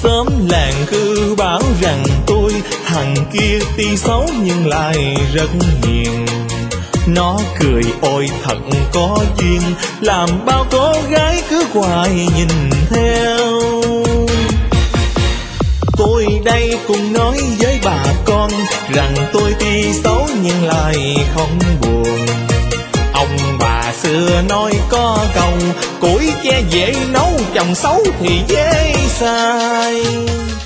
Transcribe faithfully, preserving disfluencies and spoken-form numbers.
xóm làng cứ bảo rằng tôi thằng kia tuy xấu nhưng lại rất hiền. Nó cười ôi thật có duyên, làm bao cô gái cứ hoài nhìn theo. Tôi đây cùng nói với bà con rằng tôi tuy xấu nhưng lại không buồn. Ông bà xưa nói có câu củi che dễ nấu, chồng xấu thì dễ xài.